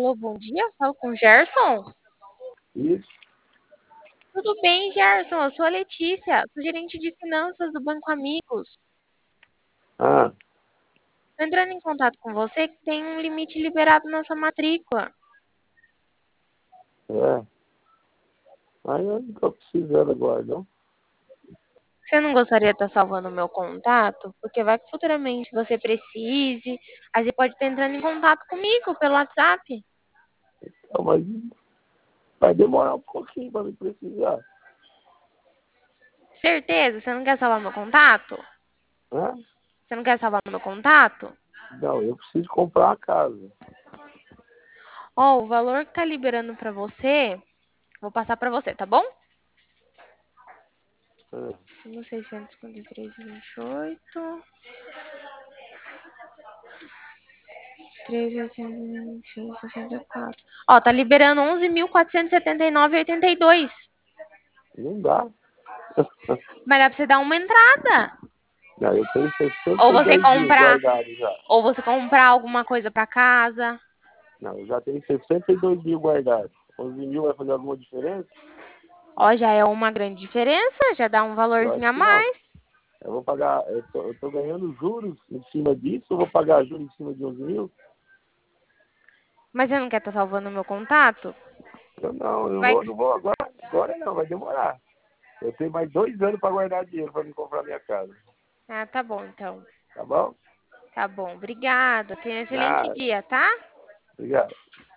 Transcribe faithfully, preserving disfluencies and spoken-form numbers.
Alô, bom dia. Falo com o Gerson. Isso. Tudo bem, Gerson? Eu sou a Letícia, sou gerente de finanças do Banco Amigos. Ah, Tô entrando em contato com você que tem um limite liberado na sua matrícula. é. Aí eu não tô precisando agora, não. Você não gostaria de estar salvando o meu contato? Porque vai que futuramente você precise. Aí você pode estar entrando em contato comigo pelo WhatsApp. Não, mas vai demorar um pouquinho para me precisar. Certeza? Você não quer salvar meu contato? Hã? Você não quer salvar meu contato? Não, eu preciso comprar uma casa. Ó, o valor que tá liberando pra você, vou passar pra você, tá bom? É. mil seiscentos e cinquenta e três vírgula vinte e oito. três mil oitocentos e vinte e seis vírgula sessenta e quatro. Ó, tá liberando onze mil quatrocentos e setenta e nove vírgula oitenta e dois. Não dá. Mas dá pra você dar uma entrada. Não, eu tenho Ou sessenta e você dois mil comprar, guardados já. ou você comprar alguma coisa pra casa. Não, eu já tenho sessenta e dois mil guardados. onze mil vai fazer alguma diferença? Ó, já é uma grande diferença, já dá um Eu valorzinho acho a que não. mais. Eu vou pagar, eu tô, eu tô ganhando juros em cima disso, eu vou pagar juros em cima de onze mil? Mas você não quer estar salvando o meu contato? Eu não, eu Vai vou, que... não vou agora. Agora não, vai demorar. Eu tenho mais dois anos para guardar dinheiro para me comprar minha casa. Ah, tá bom, então. Tá bom? Tá bom, obrigada. Tenha um excelente Nada. dia, tá? Obrigado.